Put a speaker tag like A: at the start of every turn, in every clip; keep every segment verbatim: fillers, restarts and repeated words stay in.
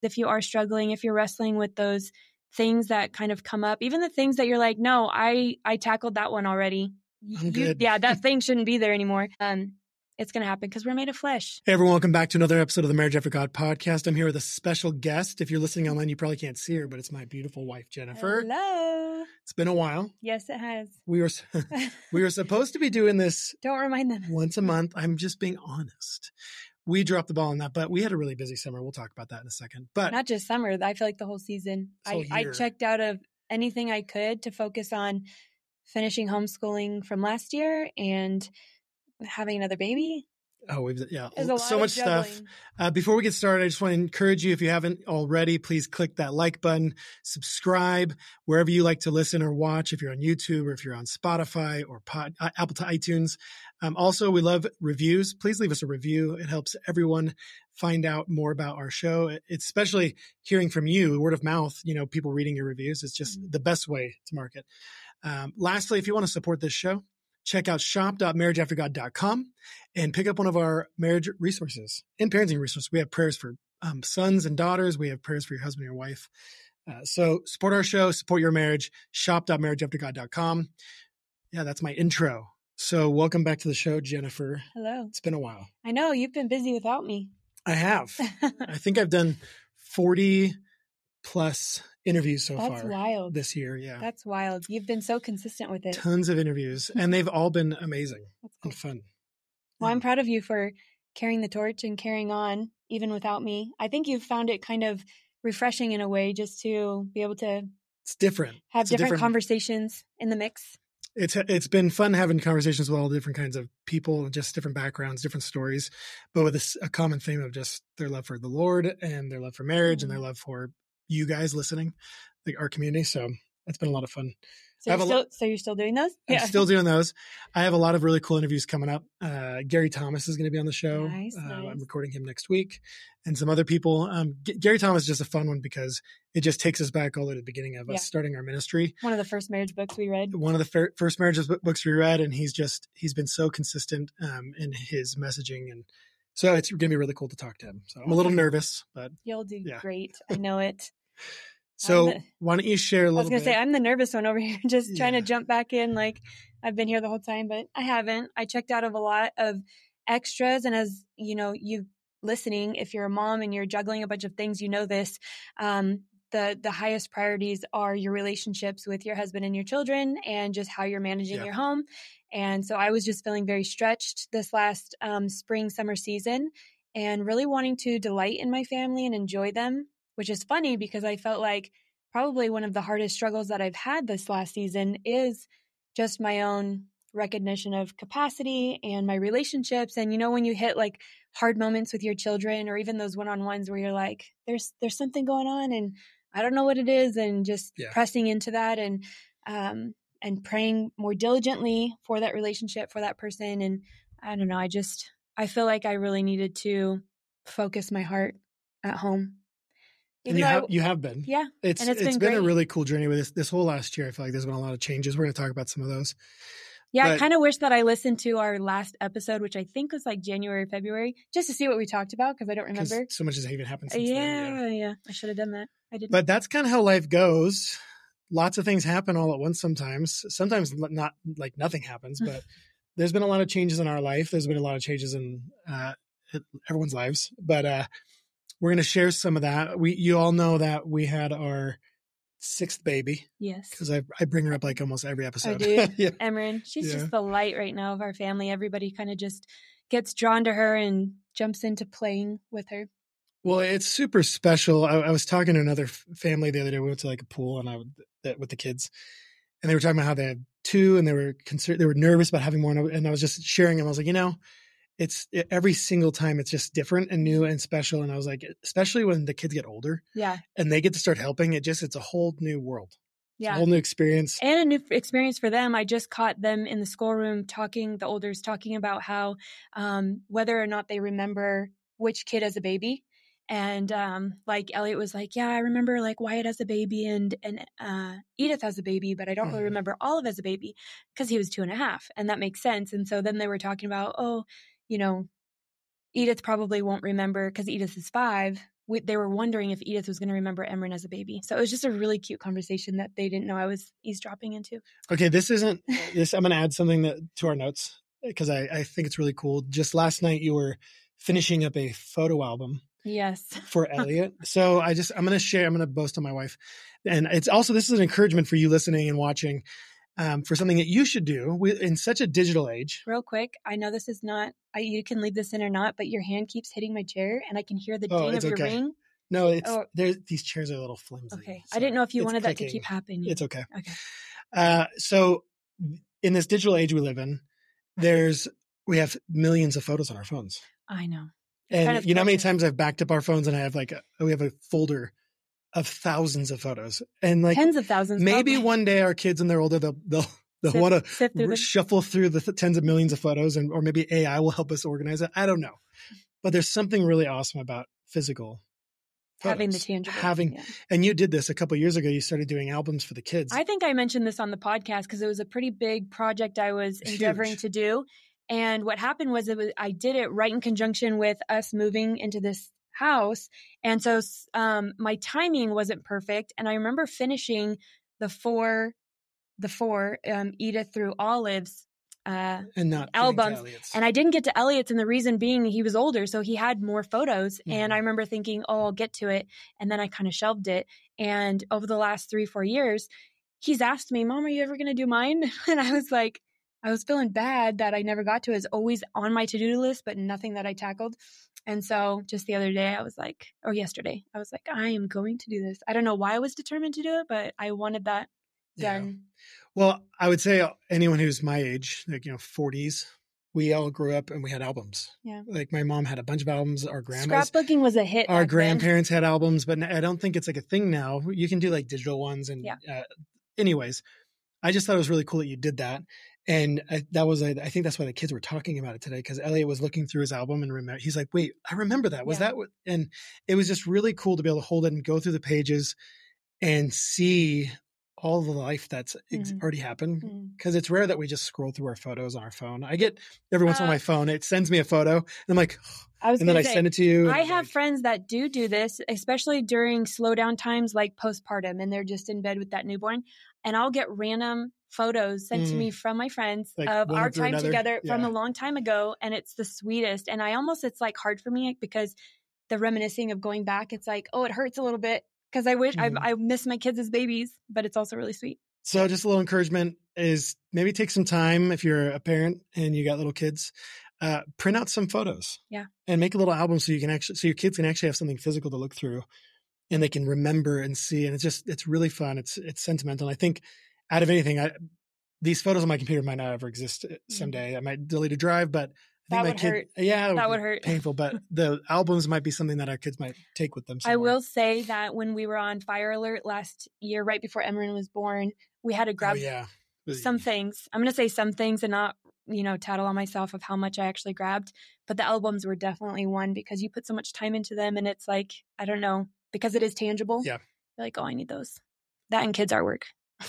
A: if you are struggling, if you're wrestling with those things that kind of come up, even the things that you're like, no, I, I tackled that one already.
B: I'm
A: You,
B: good.
A: yeah, that thing shouldn't be there anymore. Um, it's going to happen because we're made of flesh.
B: Hey everyone, welcome back to another episode of the Marriage After God podcast. I'm here with a special guest. If you're listening online, you probably can't see her, but it's my beautiful wife, Jennifer.
A: Hello.
B: It's been a while.
A: Yes, it has.
B: We were we were supposed to be doing this
A: Don't remind them.
B: once a month. I'm just being honest. We dropped the ball on that, but we had a really busy summer. We'll talk about that in a second. But
A: not just summer. I feel like the whole season.
B: Whole
A: I, I checked out of anything I could to focus on finishing homeschooling from last year and having another baby.
B: Oh, we've, yeah,
A: so
B: much stuff. Uh, before we get started, I just want to encourage you, if you haven't already, please click that like button, subscribe wherever you like to listen or watch, if you're on YouTube or if you're on Spotify or Pod, uh, Apple to iTunes. Um, also, we love reviews. Please leave us a review. It helps everyone find out more about our show. It's especially hearing from you, word of mouth, you know, people reading your reviews. It's just mm-hmm. the best way to market. Um, lastly, if you want to support this show, check out shop dot marriage after god dot com and pick up one of our marriage resources and parenting resources. We have prayers for um, sons and daughters. We have prayers for your husband and your wife. Uh, so support our show, support your marriage, shop dot marriage after god dot com. Yeah, that's my intro. So welcome back to the show, Jennifer.
A: Hello.
B: It's been a while.
A: I know. You've been busy without me.
B: I have. I think I've done forty plus interviews so
A: That's
B: far.
A: That's wild.
B: This year. Yeah.
A: That's wild. You've been so consistent with it.
B: Tons of interviews, and they've all been amazing cool. and fun.
A: Well, yeah. I'm proud of you for carrying the torch and carrying on even without me. I think you've found it kind of refreshing in a way just to be able to
B: It's different.
A: Have
B: it's
A: different,
B: different
A: conversations in the mix.
B: It's it's been fun having conversations with all different kinds of people, just different backgrounds, different stories, but with a, a common theme of just their love for the Lord and their love for marriage mm-hmm. and their love for you guys listening, like our community. So it's been a lot of fun.
A: So, you're still, so you're still doing those?
B: I'm yeah. still doing those. I have a lot of really cool interviews coming up. Uh, Gary Thomas is going to be on the show.
A: Nice,
B: uh,
A: nice.
B: I'm recording him next week, and some other people. Um, G- Gary Thomas is just a fun one because it just takes us back all the way to the beginning of yeah. us starting our ministry.
A: One of the first marriage books we read.
B: One of the fir- first marriage books we read, and he's just he's been so consistent um, in his messaging, and so it's going to be really cool to talk to him. So I'm a little nervous, but
A: you'll do
B: yeah.
A: great. I know it.
B: So
A: the,
B: why don't you share a little bit?
A: I was going to
B: bit?
A: say, I'm the nervous one over here, just
B: yeah.
A: trying to jump back in like I've been here the whole time, but I haven't. I checked out of a lot of extras. And as you know, you listening, if you're a mom and you're juggling a bunch of things, you know this, um, the, the highest priorities are your relationships with your husband and your children and just how you're managing yeah. your home. And so I was just feeling very stretched this last um, spring, summer season and really wanting to delight in my family and enjoy them. Which is funny because I felt like probably one of the hardest struggles that I've had this last season is just my own recognition of capacity and my relationships. And, you know, when you hit like hard moments with your children or even those one-on-ones where you're like, there's, there's something going on and I don't know what it is. And just yeah. pressing into that and, um, and praying more diligently for that relationship, for that person. And I don't know, I just, I feel like I really needed to focus my heart at home.
B: And you have, I, you have been.
A: Yeah.
B: It's,
A: and
B: it's,
A: it's
B: been,
A: been
B: a really cool journey with this, this whole last year. I feel like there's been a lot of changes. We're going to talk about some of those.
A: Yeah.
B: But,
A: I kind of wish that I listened to our last episode, which I think was like January, February, just to see what we talked about. Cause I don't remember.
B: So much has even happened since
A: yeah,
B: then.
A: Yeah. Yeah. I should have done that. I didn't.
B: But that's kind of how life goes. Lots of things happen all at once sometimes. Sometimes not like nothing happens, but there's been a lot of changes in our life. There's been a lot of changes in uh, everyone's lives. But, uh, we're going to share some of that. We, you all know that we had our sixth baby.
A: Yes.
B: Because I, I bring her up like almost every episode.
A: I do.
B: yeah.
A: Emryn. She's
B: yeah.
A: just the light right now of our family. Everybody kind of just gets drawn to her and jumps into playing with her.
B: Well, it's super special. I, I was talking to another family the other day. We went to like a pool and I would, with the kids, and they were talking about how they had two and they were concerned, they were nervous about having more. And I was just sharing them. I was like, you know, it's every single time it's just different and new and special. And I was like, especially when the kids get older
A: yeah,
B: and they get to start helping, it just, it's a whole new world. It's
A: yeah.
B: a whole new experience.
A: And a new experience for them. I just caught them in the schoolroom talking, the olders talking about how, um, whether or not they remember which kid as a baby. And, um, like Elliot was like, yeah, I remember like Wyatt as a baby and, and, uh, Edith as a baby, but I don't really remember Olive as a baby because he was two and a half. And that makes sense. And so then they were talking about, oh, you know, Edith probably won't remember because Edith is five we, they were wondering if Edith was going to remember Emran as a baby. So it was just a really cute conversation that they didn't know I was eavesdropping into.
B: Okay, this isn't this. I'm going to add something that, to our notes because I, I think it's really cool. Just last night, you were finishing up a photo album.
A: Yes.
B: For Elliot. So I just, I'm going to share, I'm going to boast on my wife. And it's also, this is an encouragement for you listening and watching um, for something that you should do we, in such a digital age.
A: Real quick. I know this is not, I, you can leave this in or not, but your hand keeps hitting my chair and I can hear the
B: Oh,
A: ding
B: it's
A: of
B: okay.
A: your ring.
B: No, it's,
A: Oh.
B: there's, these chairs are a little flimsy.
A: Okay.
B: So
A: I didn't know if you wanted
B: clicking.
A: that to keep happening.
B: It's okay.
A: Okay.
B: Uh, so in this digital age we live in, there's, we have millions of photos on our phones.
A: I know.
B: And
A: kind of
B: you know how many
A: precious.
B: times I've backed up our phones and I have like, a, we have a folder of thousands of photos and like
A: tens of thousands.
B: maybe
A: probably.
B: one day our kids when they're older, they'll, they'll, they'll
A: Sift-
B: want
A: sift through
B: to
A: them.
B: shuffle through the th- tens of millions of photos and, or maybe A I will help us organize it. I don't know, but there's something really awesome about physical photos.
A: Having the tangible.
B: Having,
A: yeah.
B: and you did this a couple of years ago. You started doing albums for the kids.
A: I think I mentioned this on the podcast because it was a pretty big project I was endeavoring
B: Huge.
A: to do. And what happened was, it was I did it right in conjunction with us moving into this house. And so um, my timing wasn't perfect. And I remember finishing the four, the four um, Edith through Olive's uh,
B: and not
A: albums. And I didn't get to Elliot's. And the reason being he was older, so he had more photos.
B: Mm-hmm.
A: And I remember thinking, oh, I'll get to it. And then I kind of shelved it. And over the last three, four years, he's asked me, Mom, are you ever going to do mine? And I was like, I was feeling bad that I never got to it. It's always on my to-do list, but nothing that I tackled. And so just the other day, I was like, or yesterday, I was like, I am going to do this. I don't know why I was determined to do it, but I wanted that done.
B: Yeah. Well, I would say anyone who's my age, like, you know, forties, we all grew up and we had albums.
A: Yeah.
B: Like my mom had a bunch of albums. Our grandmas,
A: Scrapbooking was a hit.
B: our
A: back
B: grandparents had albums, but I don't think it's like a thing now. You can do like digital ones. And
A: Yeah.
B: uh, anyways, I just thought it was really cool that you did that. And I, that was, I think that's why the kids were talking about it today, because Elliot was looking through his album and remember, he's like, wait, I remember that. Was
A: Yeah.
B: that what? And it was just really cool to be able to hold it and go through the pages and see all the life that's ex-
A: Mhm.
B: already happened.
A: Mhm.
B: Because it's rare that we just scroll through our photos on our phone. I get every once in a
A: Uh,
B: while my phone, it sends me a photo and I'm like,
A: I was
B: and then
A: gonna
B: I
A: say,
B: send it to you. and
A: I
B: I'm
A: have
B: like,
A: friends that do do this, especially during slowdown times like postpartum, and they're just in bed with that newborn. And I'll get random photos sent to
B: Mm.
A: me from my friends
B: Like
A: of
B: one
A: our
B: after
A: time
B: another?
A: together from
B: Yeah.
A: a long time ago. And it's the sweetest. And I almost, it's like hard for me because the reminiscing of going back, it's like, oh, it hurts a little bit because I wish
B: Mhm.
A: I, I miss my kids as babies, but it's also really sweet.
B: So just a little encouragement is maybe take some time if you're a parent and you got little kids, uh, print out some photos.
A: Yeah.
B: And make a little album so you can actually, so your kids can actually have something physical to look through and they can remember and see. And it's just, it's really fun. It's, it's sentimental. And I think out of anything, I, these photos on my computer might not ever exist someday. I might delete a drive, but I think
A: That
B: my
A: would
B: kid,
A: hurt.
B: yeah,
A: That
B: be
A: would hurt.
B: painful, but the albums might be something that our kids might take with them
A: I
B: somewhere.
A: will say that when we were on Fire Alert last year, right before Emran was born, we had to grab
B: Oh, yeah.
A: some things. I'm going to say some things and not, you know, tattle on myself of how much I actually grabbed. But the albums were definitely one because you put so much time into them and it's like, I don't know, because it is tangible.
B: Yeah.
A: You're like, oh, I need those. That and kids' artwork.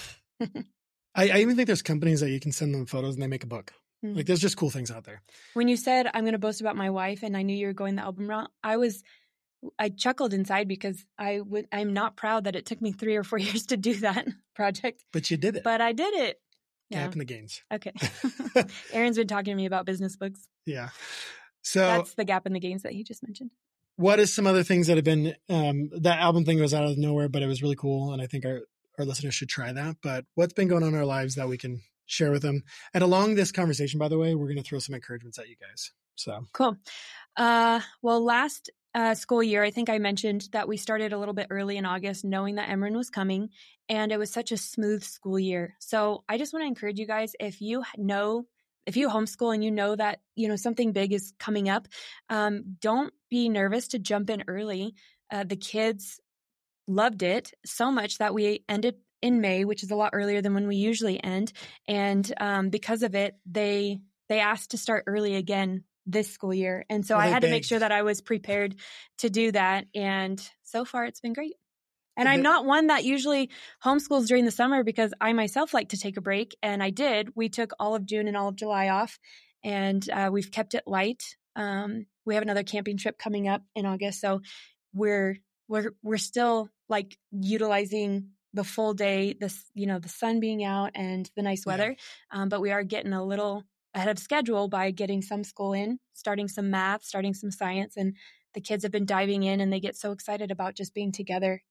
B: I, I even think there's companies that you can send them photos and they make a book.
A: Mm.
B: Like there's just cool things out there.
A: When you said I'm going to boast about my wife and I knew you were going the album route, I was, I chuckled inside because I would, I'm not proud that it took me three or four years to do that project,
B: But you did it.
A: but I did it. Yeah.
B: Gap in the gains.
A: Okay. Aaron's been talking to me about business books.
B: Yeah. So
A: That's the gap in the gains that he just mentioned.
B: what is some other things that have been, um, that album thing was out of nowhere, but it was really cool. And I think our, our listeners should try that. But what's been going on in our lives that we can share with them? And along this conversation, by the way, we're going to throw some encouragements at you guys. So
A: Cool. Uh, well, last uh, school year, I think I mentioned that we started a little bit early in August, knowing that Emran was coming, and it was such a smooth school year. So I just want to encourage you guys, if you know, if you homeschool and you know that, you know, something big is coming up, um, don't be nervous to jump in early. Uh, the kids loved it so much that we ended in May, which is a lot earlier than when we usually end. And um, because of it, they they asked to start early again this school year. And so
B: Well,
A: I
B: they
A: had to make
B: begged.
A: sure that I was prepared to do that. And so far it's been great. And
B: Well,
A: I'm
B: they-
A: not one that usually homeschools during the summer because I myself like to take a break. And I did. We took all of June and all of July off, and uh, we've kept it light. Um, we have another camping trip coming up in August. So we're, we're, we're still like utilizing the full day, this, you know, the sun being out and the nice weather. Yeah. Um, but we are getting a little ahead of schedule by getting some school in, starting some math, starting some science, and the kids have been diving in and they get so excited about just being together.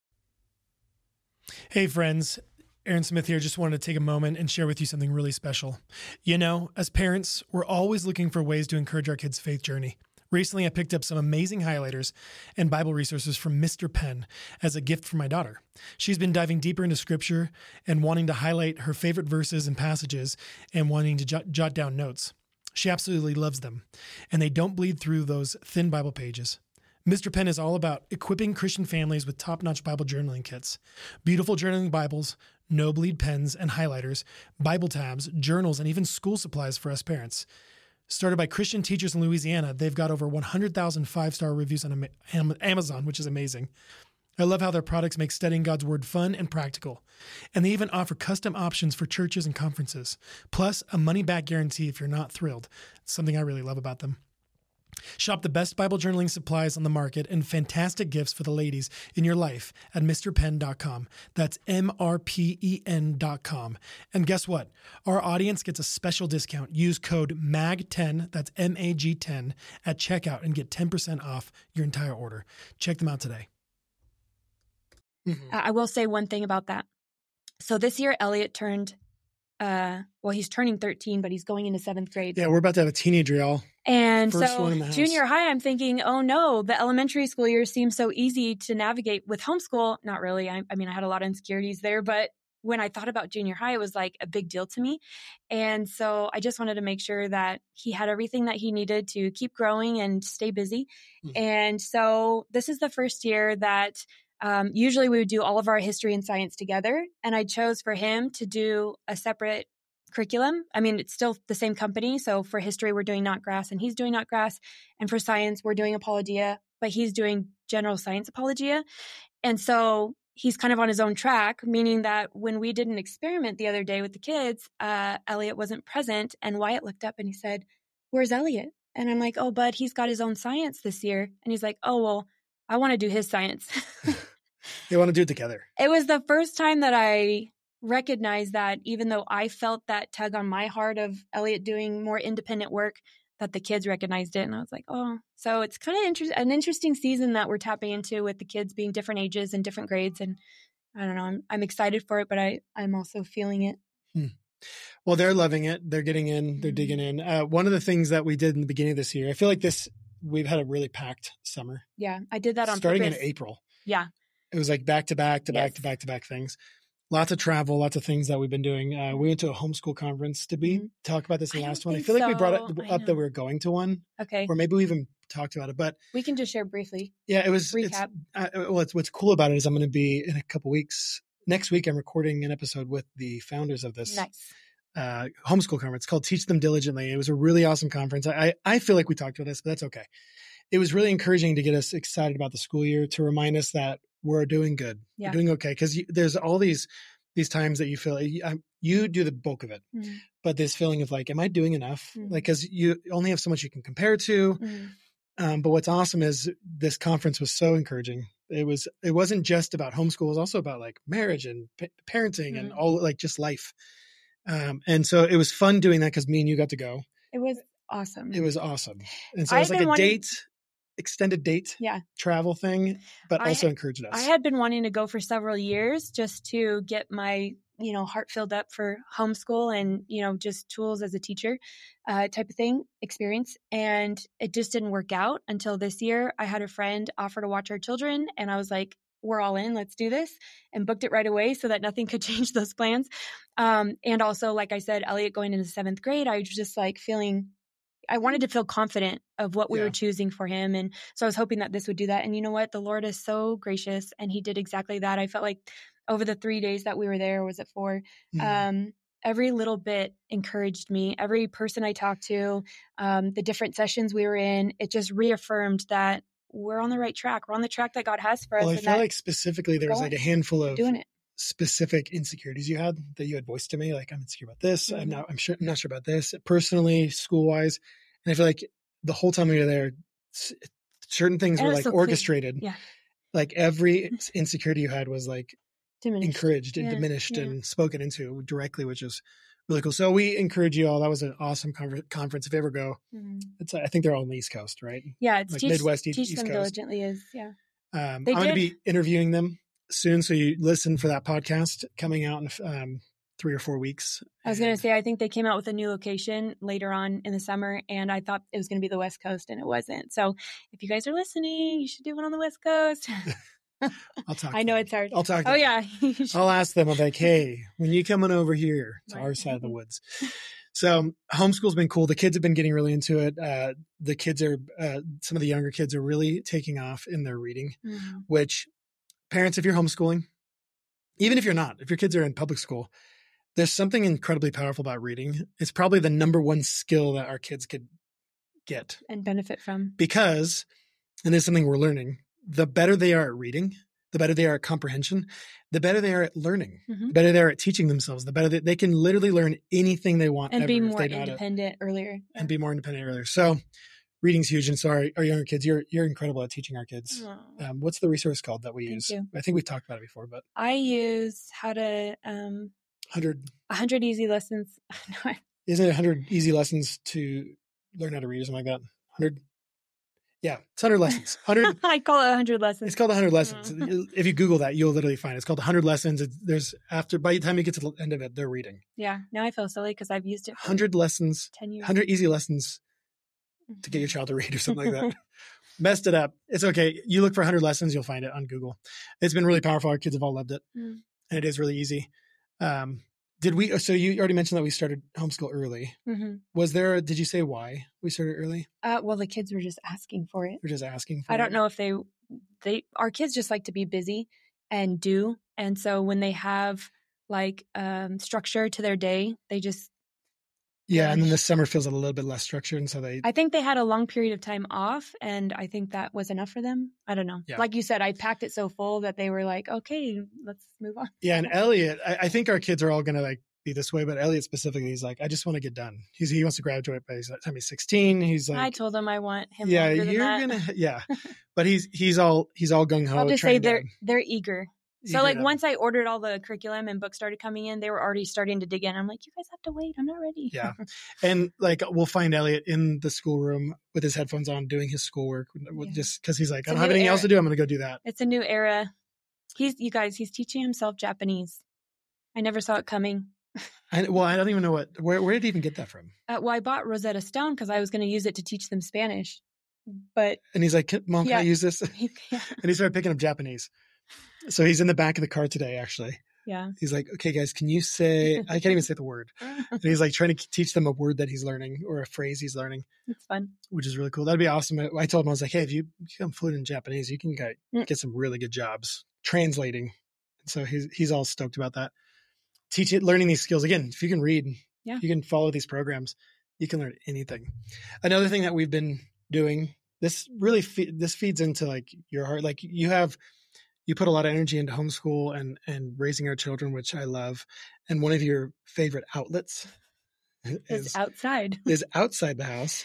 B: Hey friends, Aaron Smith here. Just wanted to take a moment and share with you something really special. You know, as parents, we're always looking for ways to encourage our kids' faith journey. Recently, I picked up some amazing highlighters and Bible resources from Mister Penn as a gift for my daughter. She's been diving deeper into scripture and wanting to highlight her favorite verses and passages and wanting to jot, jot down notes. She absolutely loves them, and they don't bleed through those thin Bible pages. Mister Penn is all about equipping Christian families with top-notch Bible journaling kits, beautiful journaling Bibles, no-bleed pens and highlighters, Bible tabs, journals, and even school supplies for us parents. Started by Christian teachers in Louisiana, they've got over one hundred thousand five-star reviews on Amazon, which is amazing. I love how their products make studying God's Word fun and practical. And they even offer custom options for churches and conferences, plus a money-back guarantee if you're not thrilled. It's something I really love about them. Shop the best Bible journaling supplies on the market and fantastic gifts for the ladies in your life at Mr Penn dot com. That's M R P E N dot com. And guess what? Our audience gets a special discount. Use code M A G ten, that's M A G ten, at checkout and get ten percent off your entire order. Check them out today.
A: Mm-hmm. I will say one thing about that. So this year, Elliot turned, uh, well, he's turning thirteen, but he's going into seventh grade.
B: Yeah, we're about to have a teenager, y'all.
A: And First so junior high, I'm thinking, oh no, the elementary school year seems so easy to navigate with homeschool. Not really. I, I mean, I had a lot of insecurities there, but when I thought about junior high, it was like a big deal to me. And so I just wanted to make sure that he had everything that he needed to keep growing and stay busy. Mm-hmm. And so this is the first year that um, usually we would do all of our history and science together. And I chose for him to do a separate curriculum. I mean, it's still the same company. So for history, we're doing Knotgrass and he's doing Knotgrass. And for science, we're doing Apologia, but he's doing general science Apologia. And so he's kind of on his own track, meaning that when we did an experiment the other day with the kids, uh, Elliot wasn't present. And Wyatt looked up and he said, "Where's Elliot?" And I'm like, "Oh, bud, he's got his own science this year." And he's like, "Oh, well, I want to do his science."
B: They want to do it together.
A: It was the first time that I recognize that even though I felt that tug on my heart of Elliot doing more independent work, that the kids recognized it. And I was like, oh, so it's kind of inter- an interesting season that we're tapping into with the kids being different ages and different grades. And I don't know, I'm, I'm excited for it, but I, I'm also feeling it.
B: Hmm. Well, they're loving it. They're getting in, they're digging in. Uh, one of the things that we did in the beginning of this year, I feel like this, we've had a really packed summer.
A: Yeah, I did that on
B: Starting
A: purpose.
B: in April.
A: Yeah.
B: It was like back to back to
A: yes.
B: back to back to back things. Lots of travel, lots of things that we've been doing. Uh, we went to a homeschool conference. Did we mm-hmm. talk about this in the
A: I
B: last one? I
A: so.
B: feel like we brought it up that we were going to one.
A: Okay.
B: Or maybe we even talked about it, but
A: we can just share briefly.
B: Yeah, it was
A: recap.
B: It's, uh, well, it's, what's cool about it is I'm going to be in a couple weeks. Next week, I'm recording an episode with the founders of this
A: nice.
B: uh, homeschool conference called Teach Them Diligently. It was a really awesome conference. I, I feel like we talked about this, but that's okay. It was really encouraging to get us excited about the school year, to remind us that we're doing good. Yeah. We're doing okay. Because there's all these these times that you feel you, you do the bulk of it, mm. but this feeling of like, am I doing enough? Mm. Like, because you only have so much you can compare to. Mm. Um, but what's awesome is this conference was so encouraging. It was it wasn't just about homeschool. It was also about like marriage and p- parenting mm. and all like just life. Um, and so it was fun doing that because me and you got to go.
A: It was awesome.
B: It was awesome. And so it was like a wanting- date. extended date
A: yeah.
B: travel thing, but
A: I
B: also
A: had,
B: encouraged us.
A: I had been wanting to go for several years just to get my, you know, heart filled up for homeschool and, you know, just tools as a teacher uh, type of thing experience. And it just didn't work out until this year. I had a friend offer to watch our children and I was like, we're all in, let's do this, and booked it right away so that nothing could change those plans. Um, and also, like I said, Elliot going into seventh grade, I was just like feeling I wanted to feel confident of what we yeah. were choosing for him. And so I was hoping that this would do that. And you know what? The Lord is so gracious and he did exactly that. I felt like over the three days that we were there, was it four? Mm-hmm. Um, every little bit encouraged me. Every person I talked to, um, the different sessions we were in, it just reaffirmed that we're on the right track. We're on the track that God has for us.
B: Well, I feel like specifically there was like a handful of
A: doing it.
B: specific insecurities you had that you had voiced to me. Like, I'm insecure about this. Mm-hmm. I'm not, I'm sure, I'm not sure about this personally, school wise. And I feel like the whole time we were there, certain things
A: And
B: were
A: it was
B: like
A: so clear.
B: orchestrated.
A: Yeah.
B: Like every insecurity you had was like
A: Diminished.
B: encouraged and
A: Yeah,
B: diminished
A: yeah.
B: and spoken into directly, which is really cool. So we encourage you all. That was an awesome con- conference. If you ever go,
A: Mhm.
B: it's I think they're all on the East Coast, right?
A: Yeah, it's
B: Like
A: teach,
B: Midwest, East,
A: teach
B: East
A: them
B: Coast.
A: diligently is, yeah.
B: Um,
A: They
B: I'm going to
A: did.
B: be interviewing them soon, so you listen for that podcast coming out in um, three or four weeks.
A: I was going to
B: And
A: say, I think they came out with a new location later on in the summer, and I thought it was going to be the West Coast, and it wasn't. So if you guys are listening, you should do one on the West Coast.
B: I'll talk.
A: I
B: to
A: know
B: them.
A: it's hard.
B: I'll talk. To
A: Oh,
B: them.
A: yeah. You should.
B: I'll ask them. I'm like, hey, when you coming over here to
A: Right.
B: our side of the woods? So homeschool's been cool. The kids have been getting really into it. Uh, the kids are, uh, some of the younger kids are really taking off in their reading,
A: Mhm.
B: which parents, if you're homeschooling, even if you're not, if your kids are in public school, there's something incredibly powerful about reading. It's probably the number one skill that our kids could get
A: And benefit from.
B: because, and this is something we're learning, the better they are at reading, the better they are at comprehension, the better they are at learning,
A: Mhm.
B: the better they are at teaching themselves, the better they, they can literally learn anything they want
A: And
B: ever
A: be
B: if
A: more
B: they know how to-
A: independent earlier.
B: and be more independent earlier. So reading's huge. And so our, our younger kids, you're, you're incredible at teaching our kids.
A: Aw.
B: Um, what's the resource called that we
A: Thank
B: use?
A: you.
B: I think we've talked about it before, but
A: I use how to, um,
B: one hundred,
A: one hundred easy lessons.
B: isn't it one hundred easy lessons to learn how to read or something like that? one hundred. Yeah, it's one hundred lessons. one hundred.
A: I call it one hundred lessons.
B: It's called one hundred lessons.
A: Mm.
B: If you Google that, you'll literally find it. It's called one hundred lessons. It's, there's after by the time you get to the end of it, they're reading.
A: Yeah. Now I feel silly because I've used it for
B: one hundred lessons,
A: ten years.
B: one hundred easy lessons to get your child to read or something like that. Messed it up. It's okay. You look for one hundred lessons, you'll find it on Google. It's been really powerful. Our kids have all loved it,
A: Mm.
B: and it is really easy. Um, did we? So you already mentioned that we started homeschool early.
A: Mhm.
B: Was there? Did you say why we started early?
A: Uh, well, the kids were just asking for it.
B: We're just asking. For
A: I
B: it?
A: don't know if they, they, our kids just like to be busy and do. And so when they have like um, structure to their day, they just,
B: Yeah, and then the summer feels a little bit less structured, and so they.
A: I think they had a long period of time off, and I think that was enough for them. I don't know.
B: Yeah.
A: Like you said, I packed it so full that they were like, okay, let's move on.
B: Yeah, and Elliot, I, I think our kids are all gonna like be this way, but Elliot specifically, he's like, I just want to get done. He's he wants to graduate by the time he's sixteen. He's like,
A: I told them I want him.
B: yeah,
A: longer than
B: you're
A: that.
B: gonna, yeah, but he's he's all he's all gung ho.
A: I'll just say they're they're eager. So
B: Eager
A: like
B: to-
A: once I ordered all the curriculum and books started coming in, they were already starting to dig in. I'm like, you guys have to wait. I'm not ready.
B: Yeah. And like we'll find Elliot in the schoolroom with his headphones on doing his schoolwork
A: Yeah.
B: just because he's like,
A: It's
B: I
A: a
B: don't have
A: new
B: anything else to
A: era.
B: do. I'm gonna go do that.
A: It's a new era. He's you guys. He's teaching himself Japanese. I never saw it coming.
B: I, well, I don't even know what where where did he even get that from?
A: Uh, well, I bought Rosetta Stone because I was going to use it to teach them Spanish, but
B: And he's like, Mom, can I
A: Yeah.
B: use this?
A: he, yeah,
B: And he started picking up Japanese. So he's in the back of the car today, actually.
A: yeah.
B: He's like, okay, guys, can you say, I can't even say the word. And he's like trying to teach them a word that he's learning or a phrase he's learning,
A: It's fun.
B: which is really cool. That'd be awesome. I told him, I was like, hey, if you become fluent in Japanese, you can get,
A: Mm.
B: get some really good jobs translating. And so he's, he's all stoked about that. Teaching, learning these skills. Again, if you can read,
A: Yeah.
B: if you can follow these programs, you can learn anything. Another thing that we've been doing, this really, fe- this feeds into like your heart. Like you have, you put a lot of energy into homeschool and, and raising our children, which I love. And one of your favorite outlets
A: It's
B: is,
A: outside.
B: is outside the house.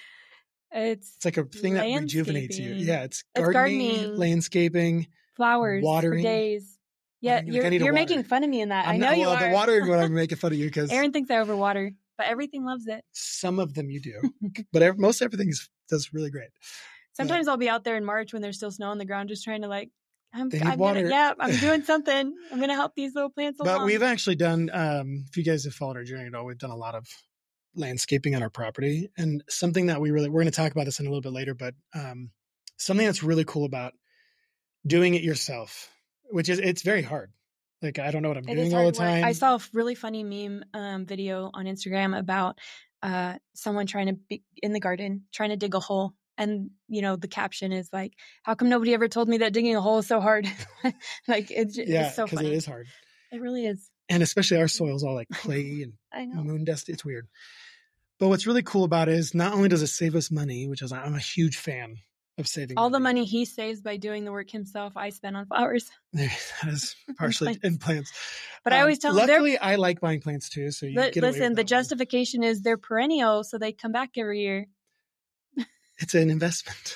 A: It's
B: It's like a thing that rejuvenates you.
A: Landscaping.
B: Yeah. It's
A: It's
B: gardening,
A: gardening.
B: landscaping.
A: flowers
B: watering.
A: for days. Yeah,
B: Like, I
A: you're
B: need to
A: you're
B: water.
A: making fun of me in that.
B: I'm
A: I know
B: not,
A: you
B: well,
A: are.
B: the watering when I'm making fun of you because
A: Aaron thinks I overwater, but everything loves it.
B: some of them you do, but ev- most everything is, does really great.
A: Sometimes I'll be out there in March when there's still snow on the ground, just trying to like, I'm,
B: They need
A: I'm
B: water.
A: Gonna, yeah, I'm doing something. I'm gonna help these little plants along.
B: But we've actually done, um, if you guys have followed our journey at all, we've done a lot of landscaping on our property. And something that we really, we're going to talk about this in a little bit later, but um, something that's really cool about doing it yourself, which is, it's very hard. Like, I don't know what I'm
A: It
B: doing
A: is
B: all
A: hard
B: the
A: work.
B: time.
A: I saw a really funny meme um, video on Instagram about uh, someone trying to be in the garden, trying to dig a hole. And, you know, the caption is like, how come nobody ever told me that digging a hole is so hard? Like, it's, just,
B: yeah,
A: it's so
B: because
A: funny.
B: it is hard.
A: It really is.
B: And especially our soil's all like clay and
A: I know.
B: moon dust. It's weird. But what's really cool about it is not only does it save us money, which is, I'm a huge fan of saving
A: All the money he saves by doing the work himself, I spend on flowers.
B: That is partially in plants.
A: But I
B: Um,
A: always tell them, they're,
B: luckily, I like buying plants too. So you
A: li-
B: get away
A: listen,
B: with
A: the
B: that one.
A: justification is they're perennial, so they come back every year.
B: it's an investment.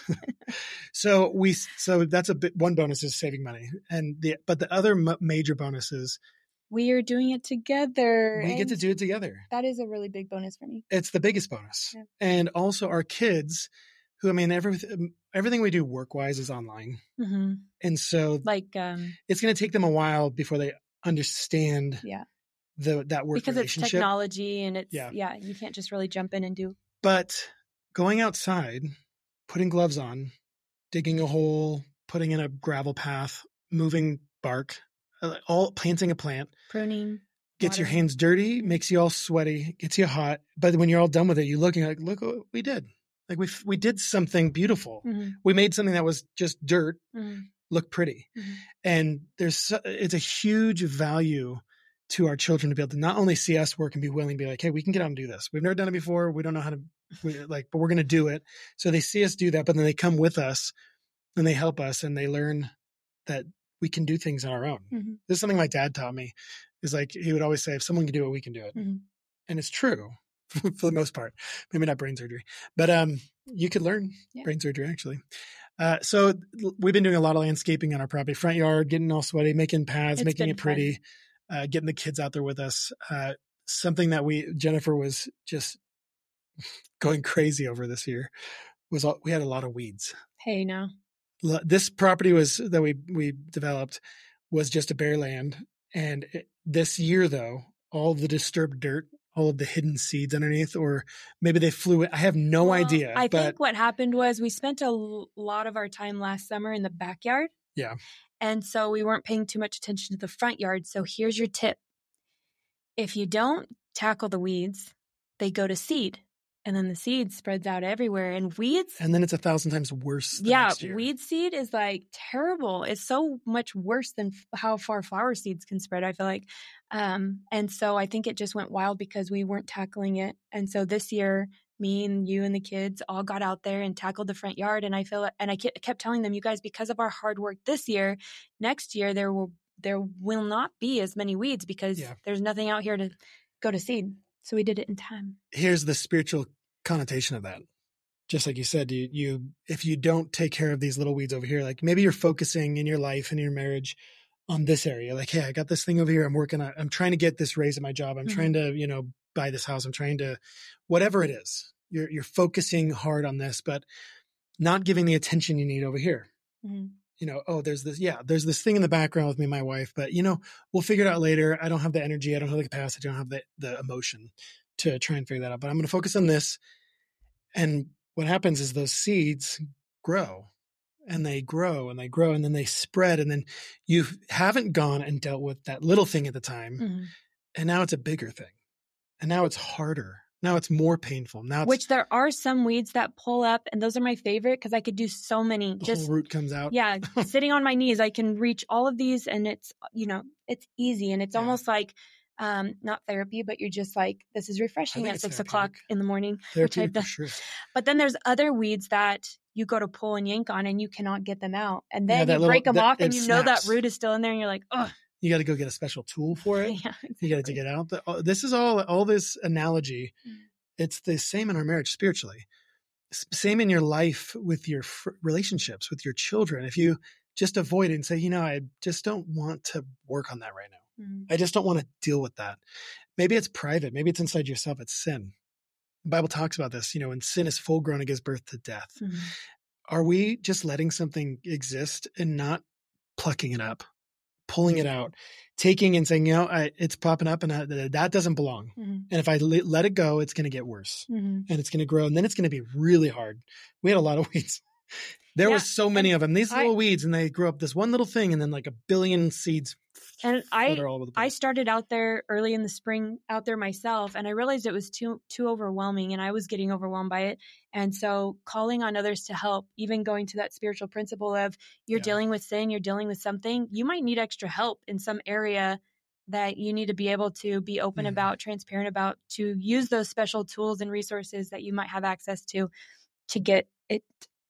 B: so we, so that's a bit, one bonus is saving money. And the, but the other m- major bonus is
A: we are doing it together.
B: we get to do it together.
A: That is a really big bonus for me.
B: It's the biggest bonus.
A: Yeah.
B: And also our kids who, I mean, everything, everything we do work wise is online.
A: Mm-hmm.
B: And so
A: like, um,
B: it's going to take them a while before they understand
A: yeah.
B: the, that work
A: because
B: relationship.
A: It's technology and it's,
B: yeah.
A: yeah, you can't just really jump in and do.
B: But going outside, putting gloves on, digging a hole, putting in a gravel path, moving bark, all planting a plant,
A: pruning,
B: gets
A: watering.
B: Your hands dirty, makes you all sweaty, gets you hot. But when you're all done with it, you look and you're like, look what we did. Like we we did something beautiful.
A: Mm-hmm.
B: We made something that was just dirt
A: mm-hmm.
B: look pretty.
A: Mm-hmm. And
B: there's it's a huge value to our children to be able to not only see us work and be willing to be like, hey, we can get out and do this. We've never done it before. We don't know how to we, like, but we're going to do it. So they see us do that, but then they come with us and they help us and they learn that we can do things on our own.
A: Mm-hmm.
B: This is something my dad taught me. Is like, he would always say, if someone can do it, we can do it.
A: Mm-hmm.
B: And it's true for the most part. Maybe not brain surgery, but um, you could learn yeah. brain surgery actually. Uh, so we've been doing a lot of landscaping on our property, front yard, getting all sweaty, making paths, it's making it pretty, uh, getting the kids out there with us. Uh, something that we, Jennifer was just going crazy over this year was all, we had a lot of weeds.
A: Hey, now
B: this property was that we, we developed was just a bare land. And it, this year though, all of the disturbed dirt, all of the hidden seeds underneath, or maybe they flew it. I have no
A: well,
B: idea.
A: I
B: but,
A: think what happened was we spent a l- lot of our time last summer in the backyard.
B: Yeah.
A: And so we weren't paying too much attention to the front yard. So here's your tip. If you don't tackle the weeds, they go to seed. And then the seed spreads out everywhere. And weeds.
B: And then it's a thousand times worse. The
A: yeah.
B: next year.
A: Weed seed is like terrible. It's so much worse than f- how far flower seeds can spread, I feel like. Um, and so I think it just went wild because we weren't tackling it. And so this year, me and you and the kids all got out there and tackled the front yard. And I feel, and I kept telling them, you guys, because of our hard work this year, next year there will, there will not be as many weeds because yeah. there's nothing out here to go to seed. So we did it in time.
B: Here's the spiritual connotation of that. Just like you said, you, you, if you don't take care of these little weeds over here, like maybe you're focusing in your life and your marriage on this area. Like, hey, I got this thing over here. I'm working on, I'm trying to get this raise at my job. I'm mm-hmm. trying to, you know, buy this house. I'm trying to, whatever it is, you're, you're focusing hard on this, but not giving the attention you need over here. Mm-hmm. You know, oh, there's this, yeah, there's this thing in the background with me and my wife, but you know, we'll figure it out later. I don't have the energy. I don't have the capacity. I don't have the, the emotion to try and figure that out, but I'm going to focus on this. And what happens is those seeds grow and they grow and they grow and then they spread. And then you haven't gone and dealt with that little thing at the time. Mm-hmm. And now it's a bigger thing. And now it's harder. Now it's more painful. Now it's,
A: which there are some weeds that pull up, and those are my favorite because I could do so many.
B: The
A: just
B: whole root comes out.
A: Yeah, sitting on my knees, I can reach all of these, and it's, you know, it's easy, and it's yeah. almost like um, not therapy, but you're just like, this is refreshing at six o'clock in the morning. Which I've done. Sure. But then there's other weeds that you go to pull and yank on, and you cannot get them out, and then yeah, you break little, them that, off, and you snaps. know that root is still in there, and you're like, oh.
B: You got to go get a special tool for it. yeah, exactly. You got to dig it out. The, this is all, all this analogy. Mm. It's the same in our marriage spiritually. Same in your life with your fr- relationships, with your children. If you just avoid it and say, you know, I just don't want to work on that right now. Mm. I just don't want to deal with that. Maybe it's private. Maybe it's inside yourself. It's sin. The Bible talks about this, you know, when sin is full grown, it gives birth to death. Mm. Are we just letting something exist and not plucking it up? Pulling it out, taking and saying, you know, I, it's popping up and I, that doesn't belong. Mm-hmm. And if I le- let it go, it's going to get worse mm-hmm. and it's going to grow. And then it's going to be really hard. We had a lot of weeds. There yeah. was so many and of them, these I, little weeds, and they grew up this one little thing and then like a billion seeds.
A: And I, I started out there early in the spring out there myself, and I realized it was too, too overwhelming, and I was getting overwhelmed by it. And so calling on others to help, even going to that spiritual principle of you're yeah. dealing with sin, you're dealing with something, you might need extra help in some area that you need to be able to be open mm-hmm. about, transparent about, to use those special tools and resources that you might have access to, to get it,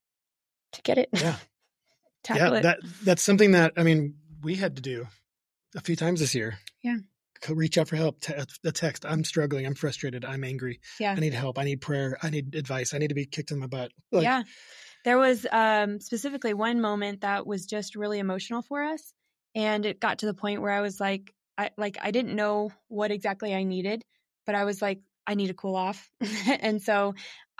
A: to get it.
B: Yeah.
A: Tackle
B: yeah.
A: it.
B: That, that's something that, I mean, we had to do a few times this year.
A: Yeah.
B: reach out for help, te- a text. I'm struggling. I'm frustrated. I'm angry.
A: Yeah.
B: I need help. I need prayer. I need advice. I need to be kicked in my butt. Like,
A: yeah. There was um, specifically one moment that was just really emotional for us. And it got to the point where I was like, I like, I didn't know what exactly I needed, but I was like, I need to cool off. And so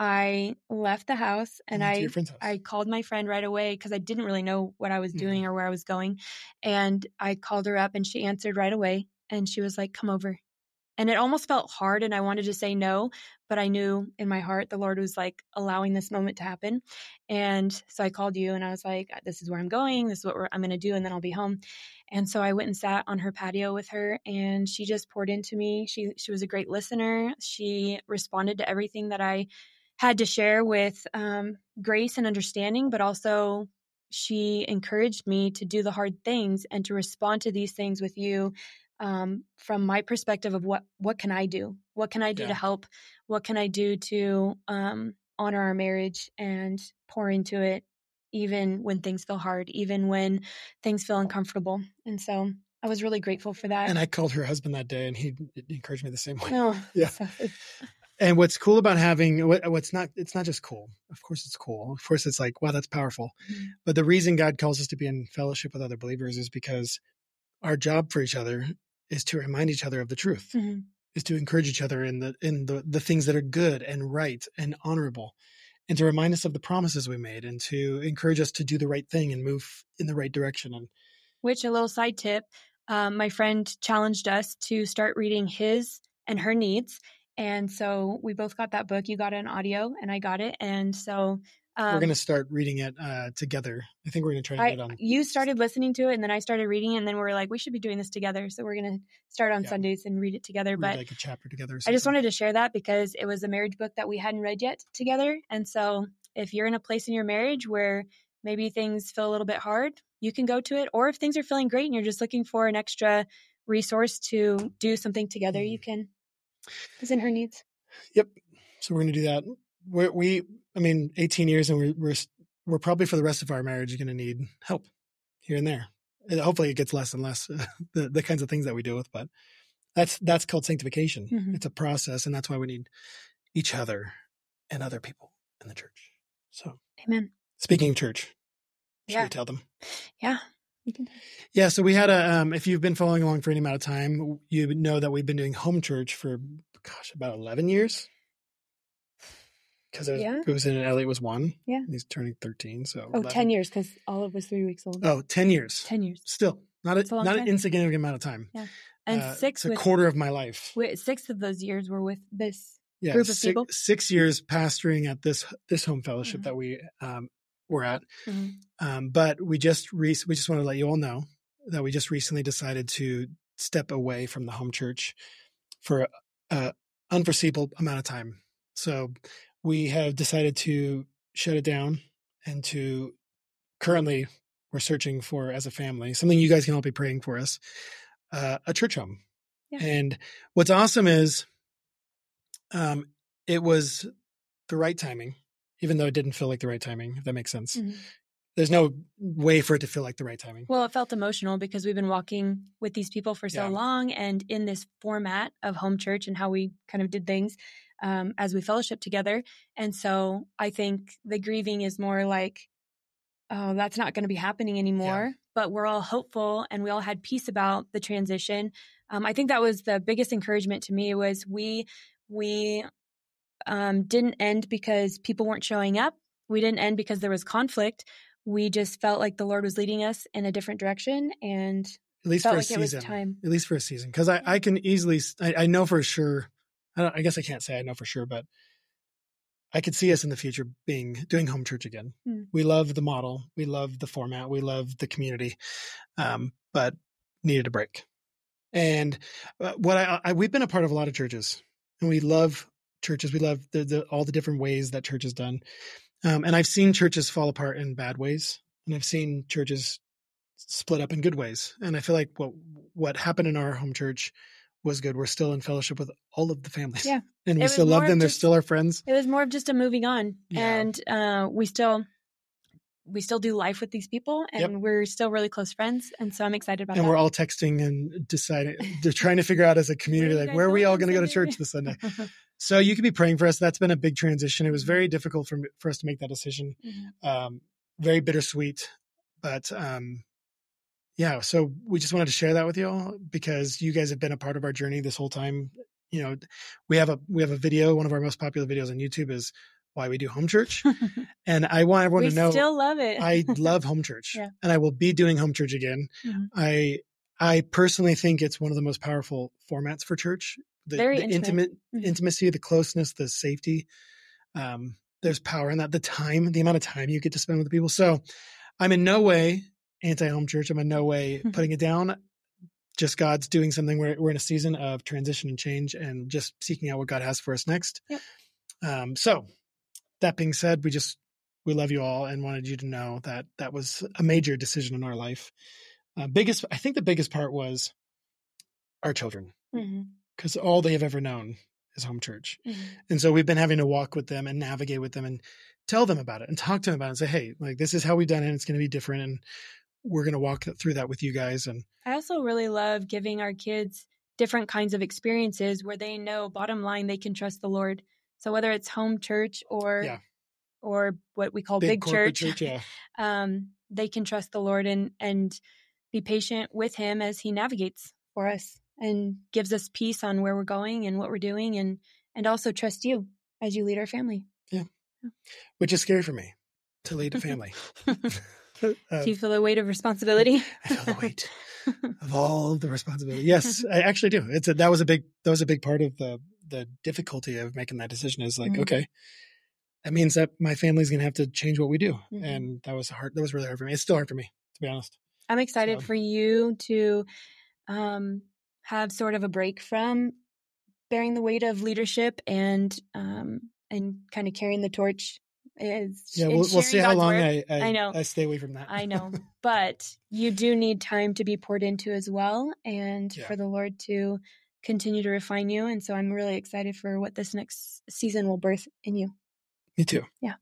A: I left the house and
B: went to
A: I,
B: your friend's house.
A: I called my friend right away because I didn't really know what I was doing
B: Mhm.
A: or where I was going. And I called her up and she answered right away. And she was like, come over. And it almost felt hard and I wanted to say no, but I knew in my heart the Lord was like allowing this moment to happen. And so I called you and I was like, this is where I'm going. This is what we're, I'm going to do. And then I'll be home. And so I went and sat on her patio with her and she just poured into me. She, she was a great listener. She responded to everything that I had to share with um, grace and understanding, but also she encouraged me to do the hard things and to respond to these things with you. Um, from my perspective of what, what can I do? What can I do
B: Yeah.
A: to help? What can I do to um, honor our marriage and pour into it, even when things feel hard, even when things feel uncomfortable? And so I was really grateful for that.
B: And I called her husband that day and he encouraged me the same way.
A: Oh,
B: Yeah.
A: so,
B: And what's cool about having what, what's not, it's not just cool. Of course it's cool. Of course it's like, wow, that's powerful.
A: Mhm.
B: But the reason God calls us to be in fellowship with other believers is because our job for each other is to remind each other of the truth,
A: mm-hmm.
B: is to encourage each other in the, in the, the things that are good and right and honorable, and to remind us of the promises we made and to encourage us to do the right thing and move in the right direction. And
A: Which, a little side tip, um, my friend challenged us to start reading his and her needs. And so we both got that book. You got it in audio and I got it. And so um,
B: we're going to start reading it uh, together. I think we're going to try to
A: I,
B: get on.
A: You started listening to it and then I started reading it and then we were like, we should be doing this together. So we're going to start on
B: Yeah.
A: Sundays and read it together.
B: Read
A: But
B: like a chapter together. Or
A: I just
B: something.
A: wanted to share that because it was a marriage book that we hadn't read yet together. And so if you're in a place in your marriage where maybe things feel a little bit hard, you can go to it. Or if things are feeling great and you're just looking for an extra resource to do something together,
B: Mm.
A: you can. It's in her needs.
B: Yep. So we're going to do that. We're, we, I mean, eighteen years and we're, we're, we're probably for the rest of our marriage going to need help here and there. And hopefully it gets less and less uh, the, the kinds of things that we deal with, but that's, that's called sanctification.
A: Mm-hmm.
B: It's a process. And that's why we need each other and other people in the church. So,
A: Amen.
B: Speaking of church, should
A: Yeah.
B: we tell them?
A: Yeah. You can.
B: Yeah. So we had a, um, if you've been following along for any amount of time, you know that we've been doing home church for, gosh, about eleven years. Because it,
A: Yeah.
B: it was in Elliot was one.
A: Yeah.
B: And he's turning thirteen. So
A: Oh,
B: eleven.
A: ten years because Olive was three weeks old.
B: Oh, ten years.
A: ten years.
B: Still not,
A: It's a
B: a,
A: long
B: not
A: time.
B: an insignificant amount of time.
A: Yeah. And
B: Uh,
A: six
B: it's a
A: with,
B: quarter of my life.
A: with six of those years were with this
B: Yeah,
A: group of
B: six,
A: people.
B: six years pastoring at this this home fellowship
A: Mhm.
B: that we um, were at.
A: Mm-hmm.
B: Um, but we just re- we just want to let you all know that we just recently decided to step away from the home church for an unforeseeable amount of time. So we have decided to shut it down and to currently we're searching for, as a family, something you guys can all be praying for us, uh, a church home.
A: Yeah.
B: And what's awesome is um, it was the right timing, even though it didn't feel like the right timing, if that makes sense.
A: Mm-hmm.
B: There's no way for it to feel like the right timing.
A: Well, it felt emotional because we've been walking with these people for so
B: Yeah.
A: long and in this format of home church and how we kind of did things um, as we fellowship together. And so I think the grieving is more like, oh, that's not going to be happening anymore.
B: Yeah.
A: But we're all hopeful and we all had peace about the transition. Um, I think that was the biggest encouragement to me was we, we um, didn't end because people weren't showing up. We didn't end because there was conflict. We just felt like the Lord was leading us in a different direction and
B: At least
A: felt
B: for a
A: like it was
B: season.
A: time.
B: At least for a season. Because I, I can easily, I, I know for sure, I, don't, I guess I can't say I know for sure, but I could see us in the future being doing home church again.
A: Hmm.
B: We love the model. We love the format. We love the community, um, but needed a break. And uh, what I, I, we've been a part of a lot of churches, and we love churches. We love the, the, all the different ways that church is done. Um, and I've seen churches fall apart in bad ways, and I've seen churches split up in good ways. And I feel like what what happened in our home church was good. We're still in fellowship with all of the families.
A: Yeah.
B: And
A: It
B: we
A: was
B: still love
A: more
B: them. They're
A: just-
B: still our friends.
A: It was more of just a moving on.
B: Yeah.
A: And uh, we still we still do life with these people, and
B: Yep.
A: we're still really close friends. And so I'm excited about
B: And
A: that.
B: we're all texting and deciding, they're trying to figure out as a community,
A: Where are you
B: like,
A: guys
B: where are we
A: going
B: all
A: on
B: going to go to
A: Sunday?
B: church this Sunday? So you could be praying for us. That's been a big transition. It was very difficult for, for us to make that decision.
A: Mhm.
B: Um, very bittersweet, but, um, yeah. So we just wanted to share that with you all because you guys have been a part of our journey this whole time. You know, we have a, we have a video. One of our most popular videos on YouTube is why we do home church. And I want everyone
A: we
B: to know,
A: still love it.
B: I love home church
A: Yeah.
B: and I will be doing home church again.
A: Mhm.
B: I, I personally think it's one of the most powerful formats for church. The,
A: Very
B: the
A: intimate.
B: intimate
A: Mhm.
B: intimacy, the closeness, the safety. Um, there's power in that. The time, the amount of time you get to spend with the people. So I'm in no way anti-home church. I'm in no way putting it down. Just God's doing something. We're, we're in a season of transition and change and just seeking out what God has for us next.
A: Yep.
B: Um, so that being said, we just, we love you all and wanted you to know that that was a major decision in our life. Uh, biggest, I think the biggest part was our children,
A: Mhm.
B: because all they have ever known is home church.
A: Mhm.
B: And so we've been having to walk with them and navigate with them and tell them about it and talk to them about it and say, hey, like, this is how we've done it. It's going to be different. And we're going to walk through that with you guys. And
A: I also really love giving our kids different kinds of experiences where they know, bottom line, they can trust the Lord. So whether it's home church or
B: Yeah.
A: or what we call
B: big,
A: big,
B: corporate
A: church,
B: church, yeah.
A: um, they can trust the Lord and and be patient with Him as He navigates for us and gives us peace on where we're going and what we're doing, and and also trust you as you lead our family.
B: Which is scary for me to lead a family.
A: Do
B: uh,
A: you feel the weight of responsibility?
B: I feel the weight of all of the responsibility. Yes, I actually do. It's a, that was a big, that was a big part of the, the difficulty of making that decision is like,
A: Mhm.
B: okay, that means that my family's going to have to change what we do.
A: Mhm.
B: And that was hard. That was really hard for me. It's still hard for me, to be honest.
A: I'm excited
B: So.
A: for you to um, have sort of a break from bearing the weight of leadership and um, and kind of carrying the torch. Is
B: Yeah,
A: and
B: we'll, we'll
A: sharing
B: see how
A: God's
B: long
A: word.
B: I, I,
A: I know.
B: I stay away from that.
A: I know, but you do need time to be poured into as well, and
B: Yeah.
A: for the Lord to continue to refine you. And so I'm really excited for what this next season will birth in you.
B: Me too.
A: Yeah.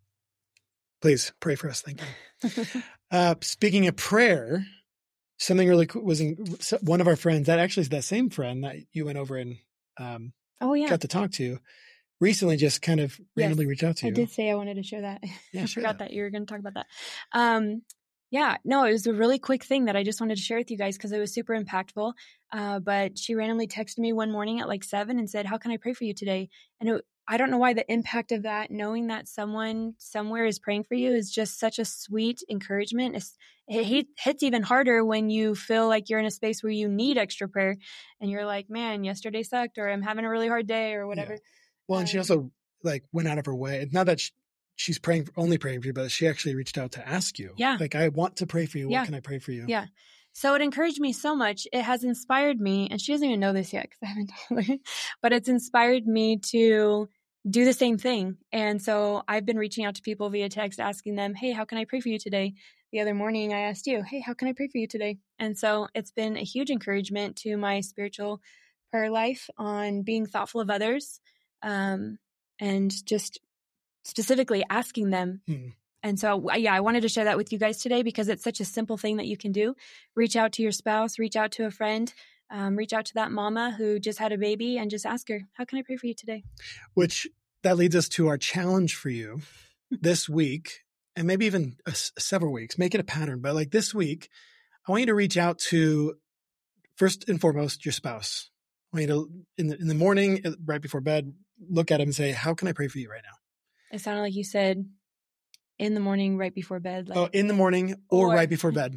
B: Please pray for us. Thank you. uh, speaking of prayer, something really cool was in, one of our friends, that actually is that same friend that you went over and um,
A: Oh yeah,
B: got to talk to, recently just kind of randomly
A: yes,
B: reached out to
A: I
B: you.
A: did say I wanted to share that.
B: Yeah,
A: I
B: share
A: forgot
B: that.
A: that you were going to talk about that. Um, yeah, no, it was a really quick thing that I just wanted to share with you guys because it was super impactful. Uh, but she randomly texted me one morning at like seven and said, "How can I pray for you today?" And it, I don't know why the impact of that, knowing that someone somewhere is praying for you, is just such a sweet encouragement. It's, it hits even harder when you feel like you're in a space where you need extra prayer and you're like, man, yesterday sucked, or I'm having a really hard day, or whatever.
B: Yeah. Well, and
A: um,
B: she also like went out of her way. Not that she, she's praying, only praying for you, but she actually reached out to ask you.
A: Yeah.
B: Like, I want to pray for you.
A: Yeah.
B: What can I pray for you?
A: Yeah. So it encouraged me so much. It has inspired me, and she doesn't even know this yet because I haven't told her, but it's inspired me to do the same thing. And so I've been reaching out to people via text, asking them, hey, how can I pray for you today? The other morning I asked you, hey, how can I pray for you today? And so it's been a huge encouragement to my spiritual prayer life on being thoughtful of others, um, and just specifically asking them.
B: Hmm.
A: And so, yeah, I wanted to share that with you guys today because it's such a simple thing that you can do. Reach out to your spouse, reach out to a friend, um, reach out to that mama who just had a baby and just ask her, how can I pray for you today?
B: Which that leads us to our challenge for you this week, and maybe even uh, several weeks. Make it a pattern. But like this week, I want you to reach out to, first and foremost, your spouse. I want you to, in the, in the morning, right before bed, look at him and say, how can I pray for you right now?
A: It sounded like you said in the morning, right before bed. Like,
B: oh, in the morning or,
A: or
B: right before bed.